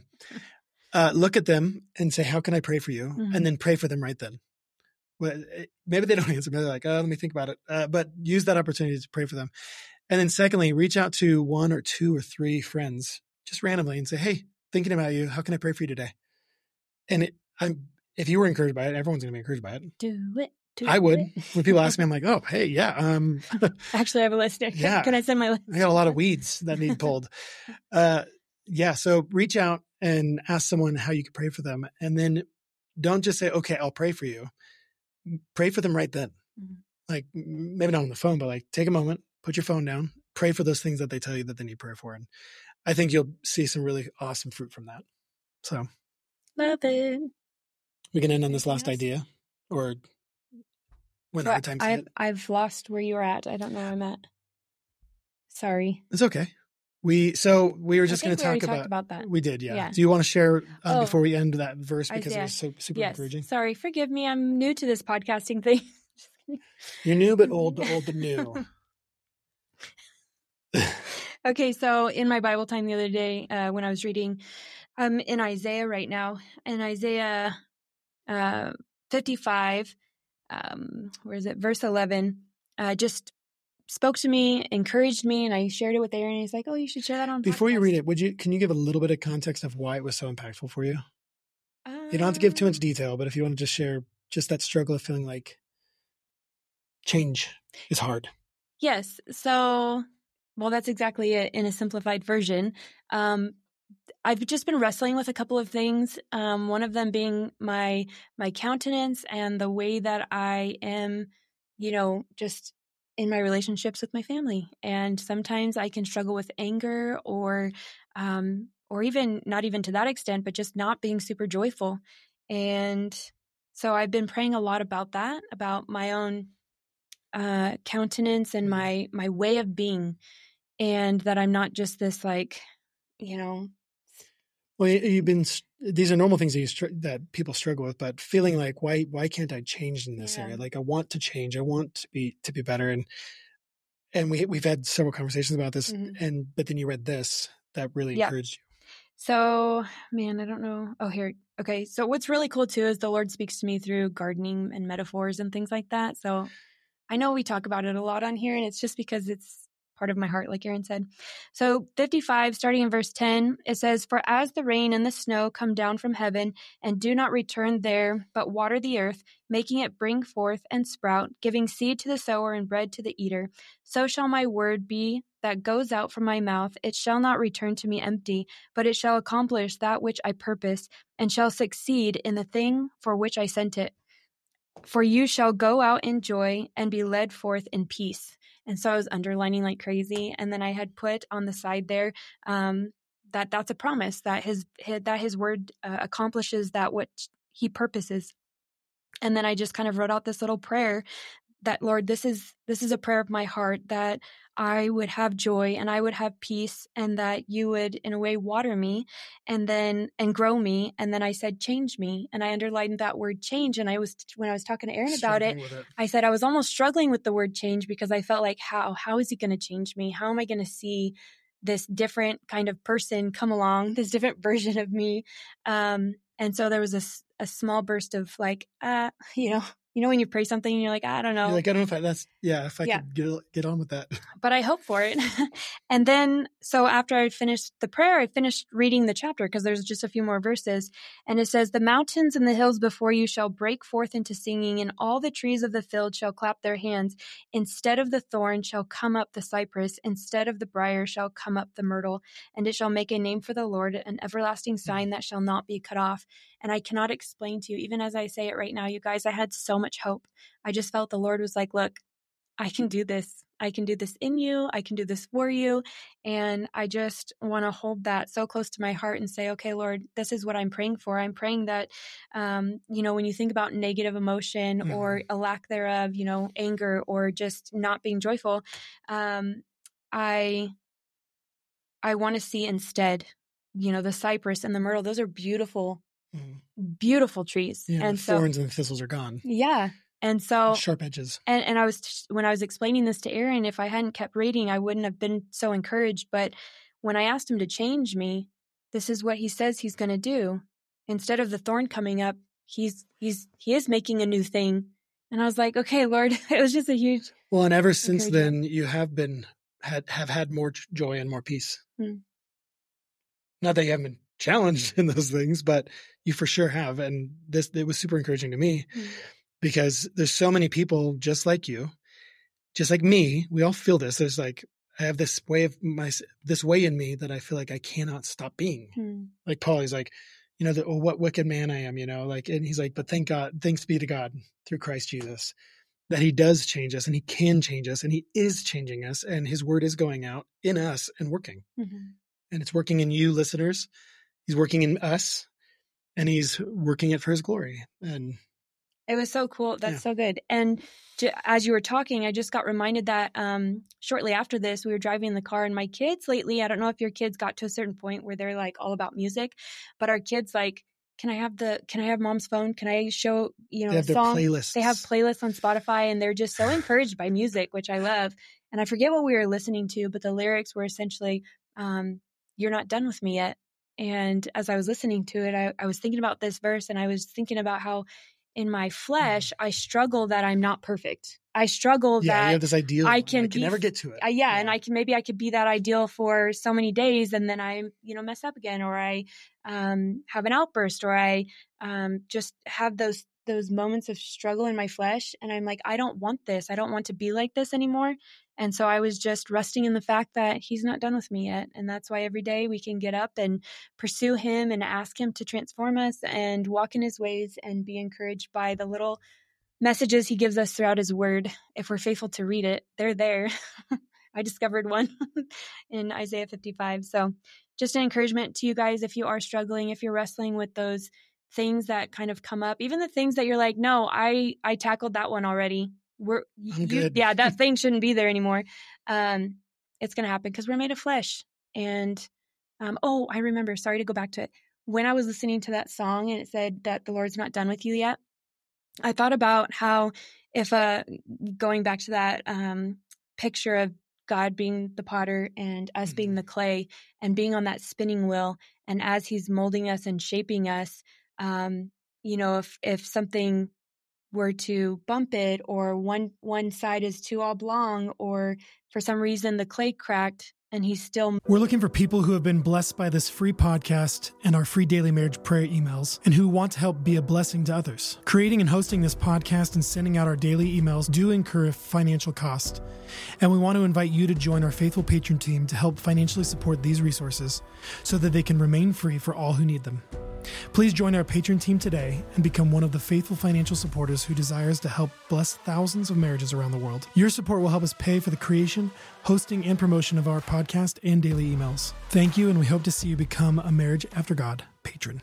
B: Uh, look at them and say, how can I pray for you?
A: Mm-hmm.
B: And then pray for them right then. Well, maybe they don't answer. Maybe they're like, oh, let me think about it. Uh, but use that opportunity to pray for them. And then secondly, reach out to one or two or three friends just randomly and say, hey, thinking about you. How can I pray for you today? And it, I'm, if you were encouraged by it, everyone's going to be encouraged by it.
A: Do it. Do
B: I would.
A: it.
B: When people ask me, I'm like, oh, hey, yeah. Um,
A: Actually, I have a list.
B: Yeah.
A: Can I send my list?
B: I got a lot of weeds that need pulled. Uh, yeah. So reach out and ask someone how you can pray for them. And then don't just say, okay, I'll pray for you. Pray for them right then.
A: Mm-hmm.
B: Like maybe not on the phone, but like take a moment, put your phone down, pray for those things that they tell you that they need prayer for. And I think you'll see some really awesome fruit from that. So
A: love it.
B: We can end on this
A: Anything
B: last
A: else?
B: idea, or when
A: So
B: other times
A: I've
B: hit.
A: I've lost where you were at. I don't know where I'm at. Sorry.
B: It's okay. We so we were just
A: I
B: going
A: think
B: to
A: we already
B: talk about,
A: talked about that.
B: We did, yeah.
A: Yeah.
B: Do you want to share um,
A: Oh,
B: before we end that verse because
A: Isaiah.
B: it was so super
A: Yes.
B: encouraging?
A: Sorry. Forgive me. I'm new to this podcasting thing.
B: You're new but old, but old but new.
A: Okay, so in my Bible time the other day, uh, when I was reading, I'm in Isaiah right now, in Isaiah uh, fifty-five, um, where is it, verse eleven, uh, just spoke to me, encouraged me, and I shared it with Aaron. And he's like, "Oh, you should share that on."
B: Before
A: podcast.
B: you read it, would you can you give a little bit of context of why it was so impactful for you?
A: Uh,
B: You don't have to give too much detail, but if you want to just share just that struggle of feeling like change is hard.
A: Yes. So, well, that's exactly it in a simplified version. Um, I've just been wrestling with a couple of things. Um, one of them being my my countenance and the way that I am, you know, just in my relationships with my family. And sometimes I can struggle with anger, or, um, or even not even to that extent, but just not being super joyful. And so I've been praying a lot about that, about my own uh, countenance and my my way of being, and that I'm not just this like, you know.
B: Well, you've been. These are normal things that, you str- that people struggle with, but feeling like why why can't I change in this
A: Yeah.
B: area? Like I want to change. I want to be to be better. And and we we've had several conversations about this.
A: Mhm.
B: And but then you read this that really
A: Yeah.
B: encouraged you.
A: So, man, I don't know. Oh, here. Okay. So what's really cool too is the Lord speaks to me through gardening and metaphors and things like that. So I know we talk about it a lot on here, and it's just because it's part of my heart, like Aaron said. So fifty-five, starting in verse ten, it says, "For as the rain and the snow come down from heaven and do not return there, but water the earth, making it bring forth and sprout, giving seed to the sower and bread to the eater, so shall my word be that goes out from my mouth. It shall not return to me empty, but it shall accomplish that which I purpose, and shall succeed in the thing for which I sent it. For you shall go out in joy and be led forth in peace." And so I was underlining like crazy. And then I had put on the side there um, that that's a promise that his, his that his word uh, accomplishes that what he purposes. And then I just kind of wrote out this little prayer that, Lord, this is this is a prayer of my heart, that I would have joy and I would have peace, and that you would in a way water me and then and grow me. And then I said, change me. And I underlined that word change. And I was, when I was talking to Aaron about it,
B: it,
A: I said I was almost struggling with the word change, because I felt like, how, how is he going to change me? How am I going to see this different kind of person come along, this different version of me? Um, and so there was a, a small burst of like, uh, you know, You know, when you pray something and you're like, I don't know.
B: You're like, I don't know if I, that's, yeah, if I
A: Yeah.
B: could get, get on with that.
A: But I hope for it. And then, so after I finished the prayer, I finished reading the chapter, because there's just a few more verses. And it says, "The mountains and the hills before you shall break forth into singing, and all the trees of the field shall clap their hands. Instead of the thorn shall come up the cypress, instead of the brier shall come up the myrtle, and it shall make a name for the Lord, an everlasting sign that shall not be cut off." And I cannot explain to you, even as I say it right now, you guys, I had so much hope. I just felt the Lord was like, look, I can do this. I can do this in you. I can do this for you. And I just want to hold that so close to my heart and say, okay, Lord, this is what I'm praying for. I'm praying that, um, you know, when you think about negative emotion mm-hmm. or a lack thereof, you know, anger or just not being joyful, um, I, I want to see instead, you know, the cypress and the myrtle. Those are beautiful, mm-hmm. beautiful trees.
B: Yeah,
A: and
B: the
A: so,
B: thorns and the thistles are gone.
A: Yeah. And so
B: sharp edges.
A: And, and I was, when I was explaining this to Aaron, if I hadn't kept reading, I wouldn't have been so encouraged. But when I asked him to change me, this is what he says he's going to do. Instead of the thorn coming up, he's, he's, he is making a new thing. And I was like, okay, Lord, it was just a huge.
B: Well, and ever since then, you have been, had, have had more joy and more peace. Hmm. Not that you haven't been challenged in those things, but you for sure have. And this, it was super encouraging to me. Hmm. Because there's so many people just like you, just like me. We all feel this. There's like, I have this way of my, this way in me that I feel like I cannot stop being. Hmm. Like Paul, he's like, you know, the, oh, what wicked man I am, you know, like, and he's like, but thank God, thanks be to God through Christ Jesus, that he does change us and he can change us and he is changing us and his word is going out in us and working. Mm-hmm. and it's working in you listeners. He's working in us, and he's working it for his glory. And
A: it was so cool. That's
B: yeah.
A: so good. And j- as you were talking, I just got reminded that um, shortly after this, we were driving in the car, and my kids lately, I don't know if your kids got to a certain point where they're like all about music, but our kids like, can I have the, can I have mom's phone? Can I show, you know,
B: They have
A: a song?
B: their playlists.
A: They have playlists on Spotify, and they're just so encouraged by music, which I love. And I forget what we were listening to, but the lyrics were essentially, um, you're not done with me yet. And as I was listening to it, I, I was thinking about this verse, and I was thinking about how in my flesh, I struggle that I'm not perfect. I struggle
B: yeah,
A: that
B: you have this ideal.
A: I can,
B: I can
A: be,
B: never get to it.
A: Uh, yeah, yeah, and I can, maybe I could be that ideal for so many days, and then I, you know, mess up again, or I um, have an outburst, or I um, just have those those moments of struggle in my flesh. And I'm like, I don't want this. I don't want to be like this anymore. And so I was just resting in the fact that he's not done with me yet. And that's why every day we can get up and pursue him and ask him to transform us and walk in his ways and be encouraged by the little messages he gives us throughout his word. If we're faithful to read it, they're there. I discovered one in Isaiah fifty-five. So just an encouragement to you guys, if you are struggling, if you're wrestling with those things that kind of come up, even the things that you're like, no, I, I tackled that one already. We're,
B: I'm
A: you,
B: good.
A: yeah, that thing shouldn't be there anymore. Um, it's going to happen because we're made of flesh. And, um, oh, I remember, sorry to go back to it. When I was listening to that song and it said that the Lord's not done with you yet, I thought about how if, uh, going back to that, um, picture of God being the potter and us mm-hmm. being the clay and being on that spinning wheel. And as he's molding us and shaping us, um, you know, if, if something were to bump it, or one, one side is too oblong, or for some reason the clay cracked, and he's still...
B: We're looking for people who have been blessed by this free podcast and our free daily marriage prayer emails, and who want to help be a blessing to others. Creating and hosting this podcast and sending out our daily emails do incur a financial cost, and we want to invite you to join our faithful patron team to help financially support these resources so that they can remain free for all who need them. Please join our patron team today and become one of the faithful financial supporters who desires to help bless thousands of marriages around the world. Your support will help us pay for the creation, hosting, and promotion of our podcast and daily emails. Thank you, and we hope to see you become a Marriage After God patron.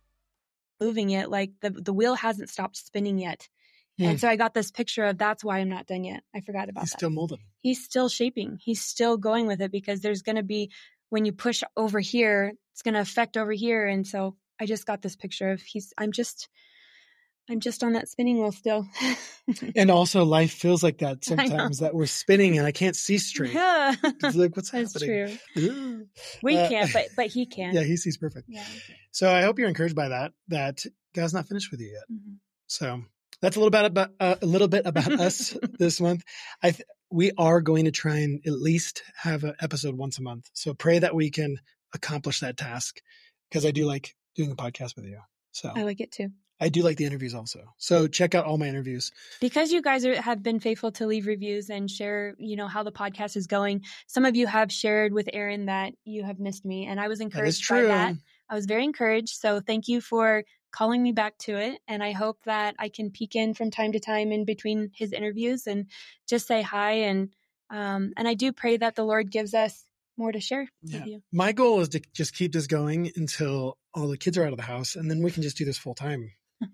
A: Moving it, like the, the wheel hasn't stopped spinning yet. Hmm. And so I got this picture of that's why I'm not done yet. I forgot about
B: He's
A: that.
B: He's still molding.
A: He's still shaping. He's still going with it, because there's going to be, when you push over here, it's going to affect over here. And so I just got this picture of he's, I'm just, I'm just on that spinning wheel still.
B: And also life feels like that sometimes, that we're spinning and I can't see straight.
A: Yeah.
B: It's like, what's
A: That's
B: happening?
A: True. We uh, can't, but, but he can.
B: Yeah, he sees perfect.
A: Yeah.
B: So I hope you're encouraged by that, that God's not finished with you yet.
A: Mm-hmm.
B: So that's a little bit about, uh, a little bit about us this month. I th- we are going to try and at least have an episode once a month. So pray that we can accomplish that task, because I do like doing the podcast with you. So
A: I like it too.
B: I do like the interviews also. So check out all my interviews.
A: Because you guys are, have been faithful to leave reviews and share, you know, how the podcast is going. Some of you have shared with Aaron that you have missed me, and I was encouraged
B: that
A: by that. I was very encouraged. So thank you for calling me back to it. And I hope that I can peek in from time to time in between his interviews and just say hi. And, um, and I do pray that the Lord gives us more to share
B: yeah.
A: with you.
B: My goal is to just keep this going until all the kids are out of the house, and then we can just do this full time.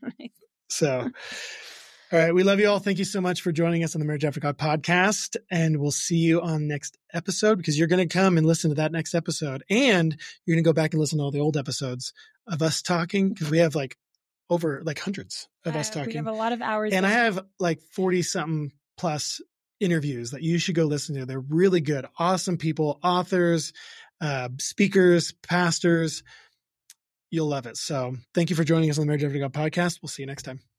B: So, all right. We love you all. Thank you so much for joining us on the Marriage After God podcast. And we'll see you on next episode, because you're going to come and listen to that next episode. And you're going to go back and listen to all the old episodes of us talking, because we have like over like hundreds of uh, us talking. We
A: have a lot of hours.
B: And I have like forty something plus interviews that you should go listen to. They're really good. Awesome people, authors, uh, speakers, pastors. You'll love it. So thank you for joining us on the Marriage After God podcast. We'll see you next time.